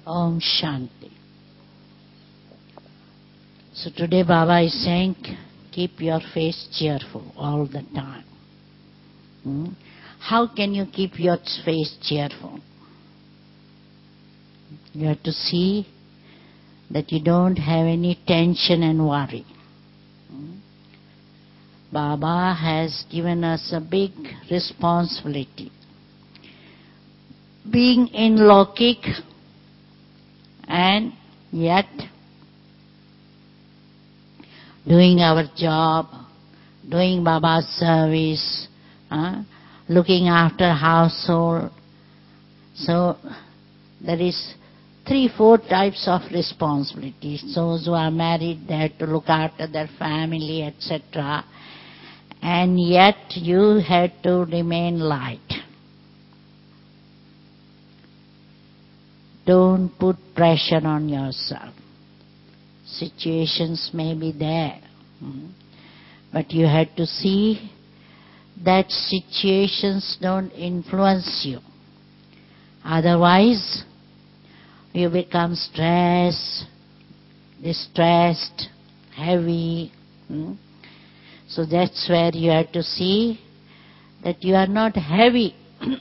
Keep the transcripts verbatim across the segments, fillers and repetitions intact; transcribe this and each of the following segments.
Om Shanti. So today Baba is saying, keep your face cheerful all the time. Hmm? How can you keep your face cheerful? You have to see that you don't have any tension and worry. Hmm? Baba has given us a big responsibility. Being in Lokik and yet doing our job, doing Baba's service, uh, looking after household. So there is three, four types of responsibilities. Those who are married, they have to look after their family, et cetera. And yet you have to remain light. Don't put pressure on yourself. Situations may be there, but you have to see that situations don't influence you. Otherwise, you become stressed, distressed, heavy. So that's where you have to see that you are not heavy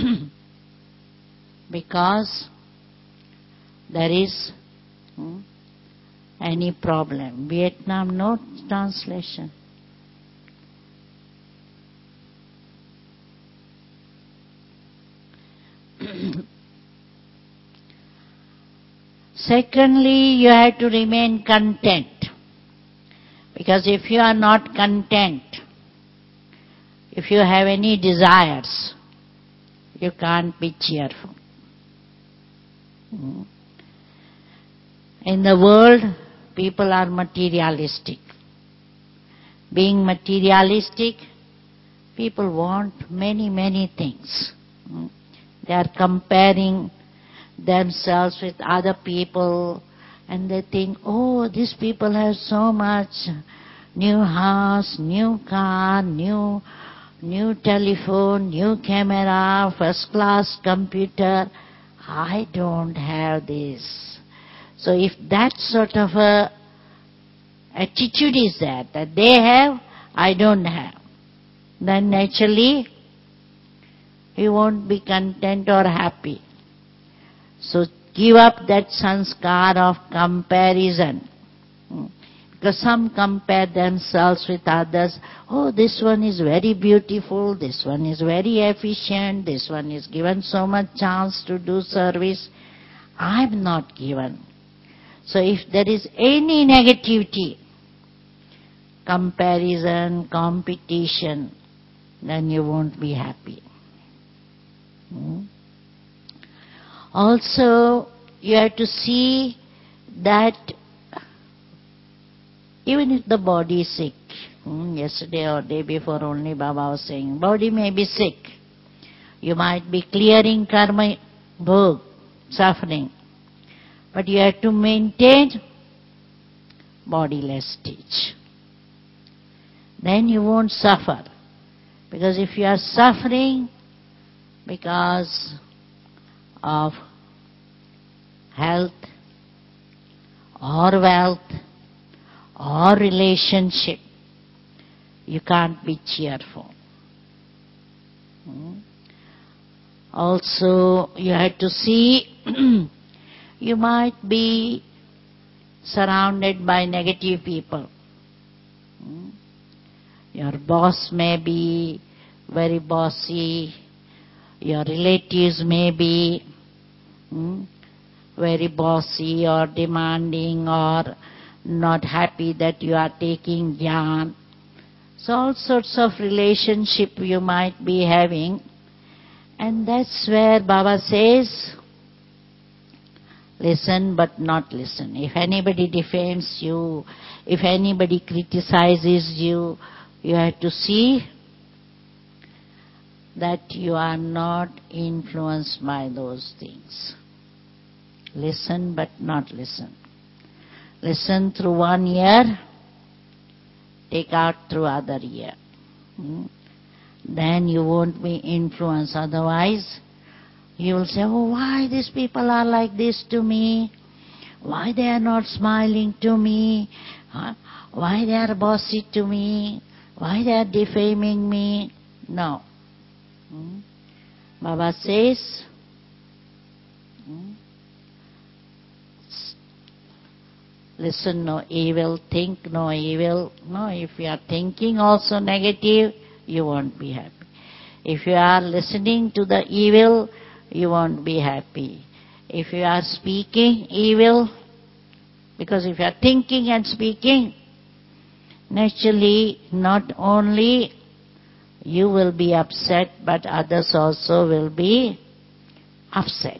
because there is hmm, any problem. Vietnam, no translation. Secondly, you have to remain content. Because if you are not content, if you have any desires, you can't be cheerful. In the world, people are materialistic. Being materialistic, people want many, many things. They are comparing themselves with other people and they think, oh, these people have so much. New house, new car, new, new telephone, new camera, first class computer. I don't have this. So if that sort of a attitude is there, that they have, I don't have, then naturally you won't be content or happy. So give up that sanskar of comparison. Because some compare themselves with others. Oh, this one is very beautiful, this one is very efficient, this one is given so much chance to do service. I'm not given. So if there is any negativity, comparison, competition, then you won't be happy. Hmm? Also, you have to see that even if the body is sick, hmm, yesterday or day before only Baba was saying, body may be sick. You might be clearing karma, bhog, suffering. But you have to maintain bodiless stage. Then you won't suffer. Because if you are suffering because of health or wealth or relationship, you can't be cheerful. Also, you have to see, you might be surrounded by negative people. Your boss may be very bossy, your relatives may be hmm, very bossy or demanding or not happy that you are taking jnana. So all sorts of relationship you might be having. And that's where Baba says, listen but not listen. If anybody defames you, if anybody criticizes you, you have to see that you are not influenced by those things. Listen but not listen. Listen through one ear, take out through other ear. Hmm? Then you won't be influenced. Otherwise, You will say, oh, why these people are like this to me? Why they are not smiling to me? Huh? Why they are bossy to me? Why they are defaming me? No. Hmm? Baba says, hmm? listen no evil, think no evil. No, if you are thinking also negative, you won't be happy. If you are listening to the evil, you won't be happy. If you are speaking evil, because if you are thinking and speaking, naturally not only you will be upset, but others also will be upset.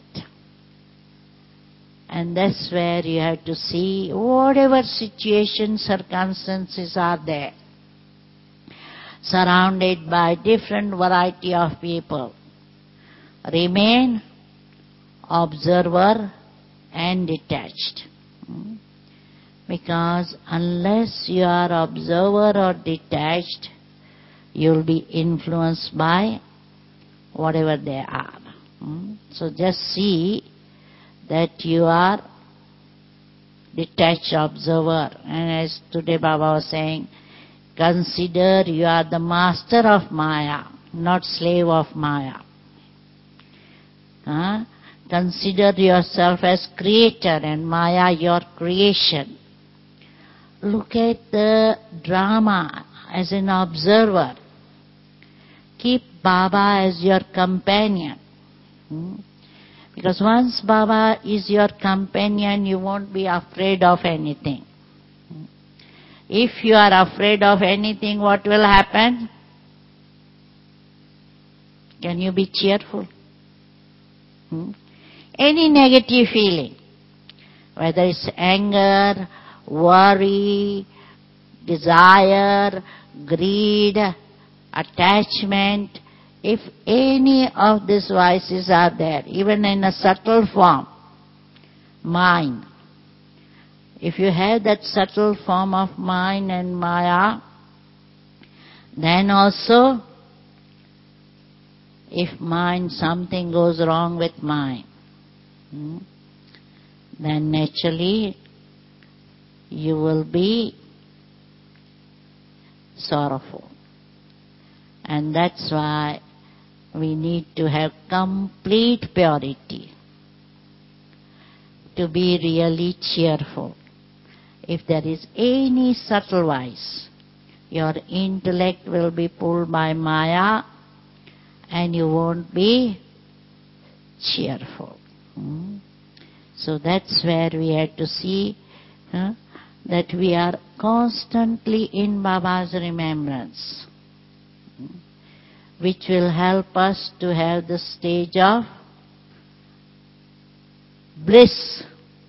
And that's where you have to see whatever situations, circumstances are there, surrounded by different variety of people. Remain observer and detached. Because unless you are observer or detached, you will be influenced by whatever they are. So just see that you are detached observer. And as today Baba was saying, consider you are the master of Maya, not slave of Maya. Huh? Consider yourself as creator and Maya your creation. Look at the drama as an observer. Keep Baba as your companion. Hmm? Because once Baba is your companion, you won't be afraid of anything. If you are afraid of anything, what will happen? Can you be cheerful? Hmm? Any negative feeling, whether it's anger, worry, desire, greed, attachment, if any of these vices are there, even in a subtle form, mind, if you have that subtle form of mind and Maya, then also, if mind, something goes wrong with mind, hmm, then naturally you will be sorrowful. And that's why we need to have complete purity to be really cheerful. If there is any subtle vice, your intellect will be pulled by Maya and you won't be cheerful. Hmm? So that's where we have to see huh, that we are constantly in Baba's remembrance, which will help us to have the stage of bliss.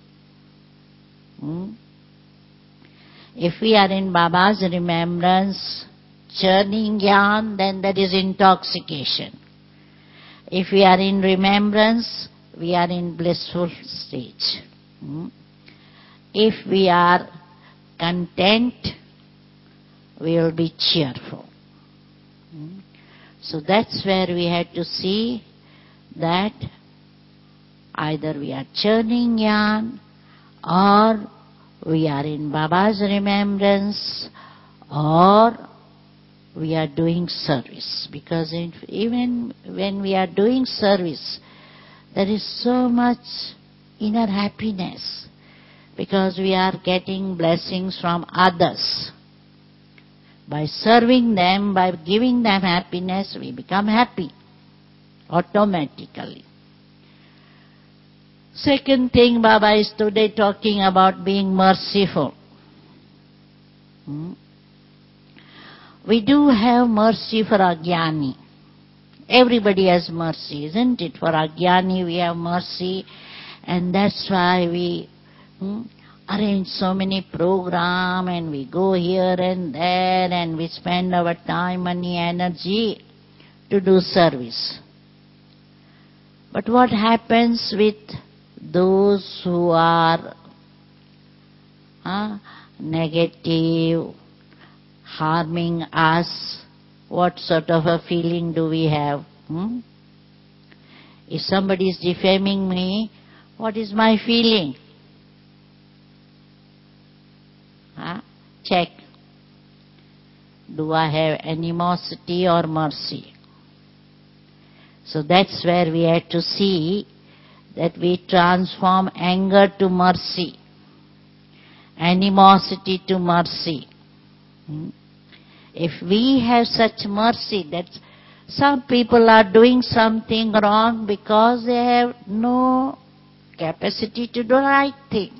Hmm? If we are in Baba's remembrance, churning yarn, then that is intoxication. If we are in remembrance, we are in blissful stage. Hmm? If we are content, we will be cheerful. Hmm? So that's where we have to see that either we are churning yarn, or we are in Baba's remembrance, or we are doing service. Because in, even when we are doing service, there is so much inner happiness, because we are getting blessings from others. By serving them, by giving them happiness, we become happy automatically. Second thing, Baba is today talking about being merciful. Hmm? We do have mercy for Ajnani. Everybody has mercy, isn't it? For Ajnani we have mercy, and that's why we hmm, arrange so many programs, and we go here and there, and we spend our time, money, energy to do service. But what happens with those who are uh, negative, harming us? What sort of a feeling do we have? Hmm? If somebody is defaming me, what is my feeling? Huh? Check. Do I have animosity or mercy? So that's where we have to see that we transform anger to mercy, animosity to mercy. Hmm? If we have such mercy that some people are doing something wrong because they have no capacity to do the right thing.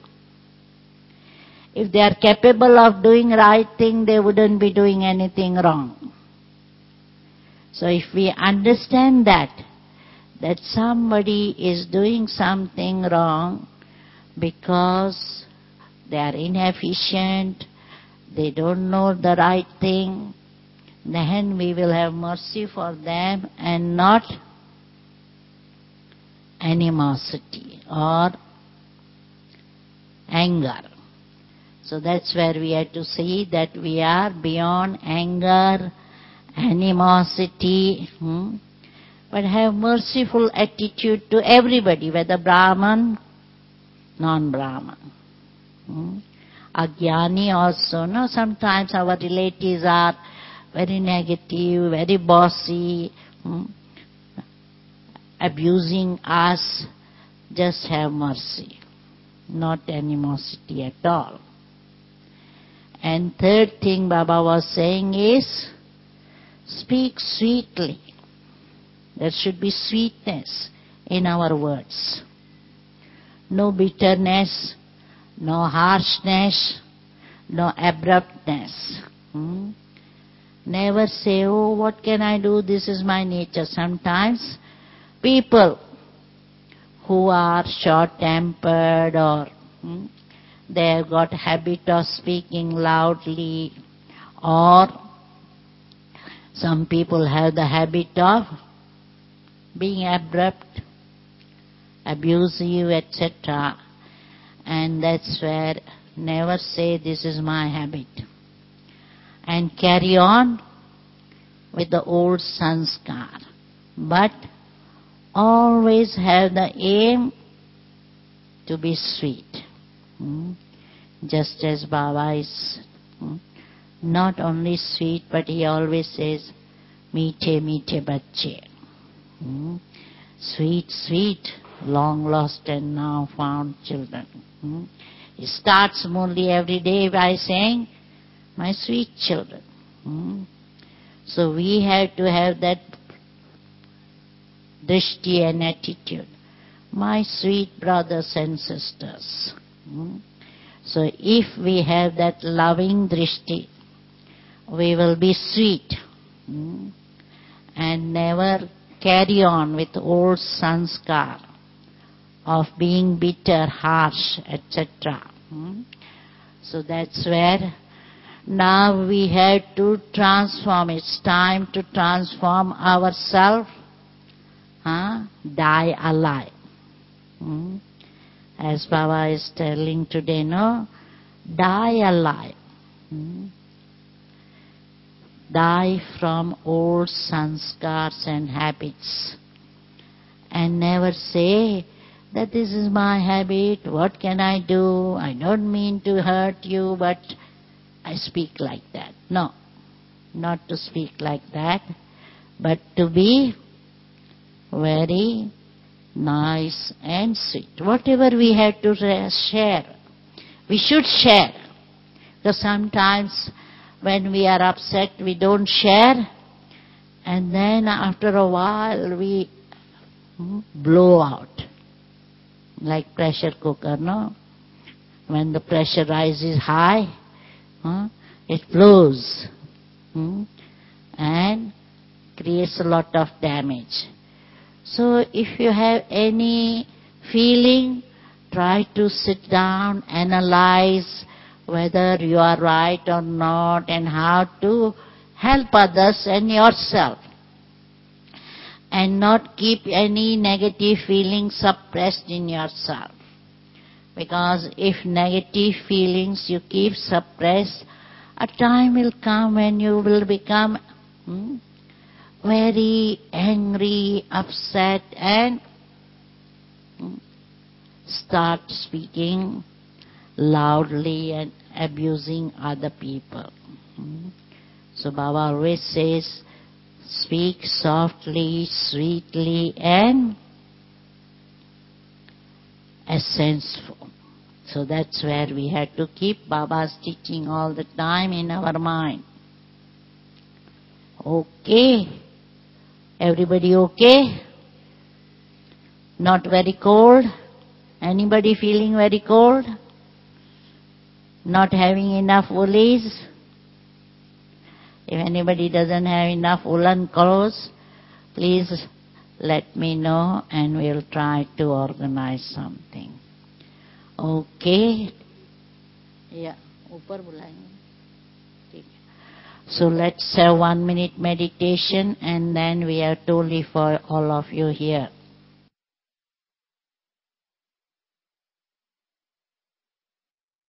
If they are capable of doing right thing, they wouldn't be doing anything wrong. So if we understand that, that somebody is doing something wrong because they are inefficient, they don't know the right thing, then we will have mercy for them and not animosity or anger. So that's where we have to see that we are beyond anger, animosity, hmm? but have merciful attitude to everybody, whether Brahman, non-Brahman. Hmm? Ajnani also, no? Sometimes our relatives are very negative, very bossy, hmm? abusing us. Just have mercy, not animosity at all. And third thing Baba was saying is, speak sweetly. There should be sweetness in our words. No bitterness, no harshness, no abruptness. Hmm? Never say, oh, what can I do? This is my nature. Sometimes people who are short-tempered or hmm, they have got habit of speaking loudly, or some people have the habit of being abrupt, abusive, et cetera. And that's where never say this is my habit. And carry on with the old sanskar. But always have the aim to be sweet. Hmm? Just as Baba is hmm, not only sweet, but he always says, meethe meethe bacche. Hmm? Sweet, sweet, long lost and now found children. Hmm? He starts Murli every day by saying, my sweet children. Hmm? So we have to have that drishti and attitude. My sweet brothers and sisters. Hmm? So if we have that loving drishti, we will be sweet hmm? and never carry on with old sanskar of being bitter, harsh, et cetera. Hmm? So that's where now we have to transform. It's time to transform ourselves, huh? Die alive. Hmm? As Baba is telling today, no? Die alive. Hmm? Die from old sanskars and habits. And never say that this is my habit, what can I do? I don't mean to hurt you, but I speak like that. No, not to speak like that, but to be very nice and sweet. Whatever we have to share, we should share. Because sometimes when we are upset, we don't share, and then after a while we blow out. Like pressure cooker, no? When the pressure rises high, huh, it blows hmm, and creates a lot of damage. So if you have any feeling, try to sit down, analyze whether you are right or not, and how to help others and yourself. And not keep any negative feelings suppressed in yourself. Because if negative feelings you keep suppressed, a time will come when you will become hmm, very angry, upset, and start speaking loudly and abusing other people. So Baba always says, speak softly, sweetly and essential. So that's where we had to keep Baba's teaching all the time in our mind. Okay. Everybody okay? Not very cold? Anybody feeling very cold? Not having enough woolies? If anybody doesn't have enough woolen clothes, please let me know and we'll try to organize something. Okay? Yeah. Upar bulayenge. So let's have one minute meditation and then we have to leave for all of you here.